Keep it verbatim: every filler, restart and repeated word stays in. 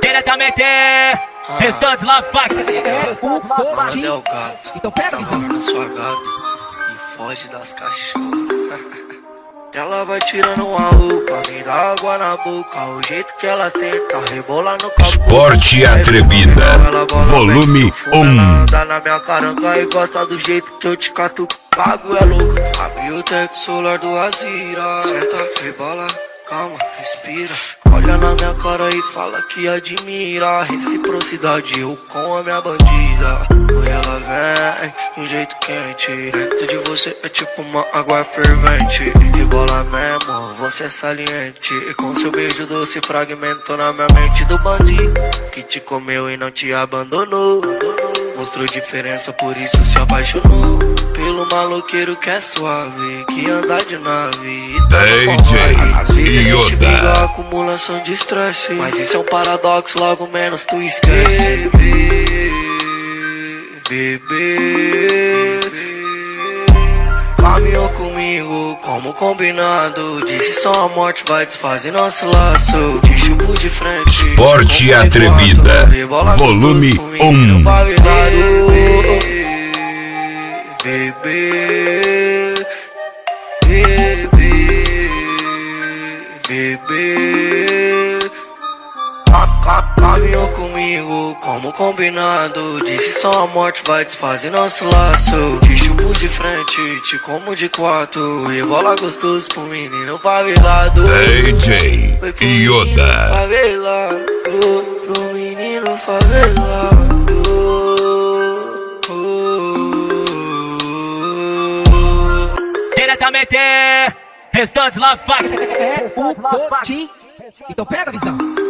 Diretamente, restantes lá, faca. Mandel gato, Então pega a visão. na sua gato e foge das cachorras. Ela vai tirando uma roupa, me dá água na boca. O jeito que ela senta, rebola no capô. Esporte Atrevida, volume um. Dá na minha caranga e gosta do jeito que eu te cato. Pago é louco. Abre o teto solar do Azira. Senta, rebola, calma, respira. Olha na minha cara e fala que admira a reciprocidade, eu com a minha bandida. Oi, ela vem de um jeito quente. Dentro de você é tipo uma água fervente. Rebola mesmo, você é saliente. Com seu beijo doce fragmentou na minha mente do bandido que te comeu e não te abandonou. Mostrou diferença, por isso se apaixonou pelo maloqueiro que é suave, que anda de nave. D J Às vezes a gente Yoda. briga, acumulação de estresse, mas isso é um paradoxo, logo menos tu esquece. Bebê, bebê, caminhou comigo como combinado. Disse só a morte vai desfazer nosso laço. Te chupo de frente. Esporte Atrevida, volume um. Bebê, bebê, bebê, caminhou comigo como combinado. Disse só a morte vai desfazer nosso laço. Te chupo de frente, te como de quatro. E bola gostoso pro menino favelado. D J Foi pro menino Yoda. favelado, pro menino favelado. Diretamente, restantes lá, faca. É o Potim. Então pega a visão.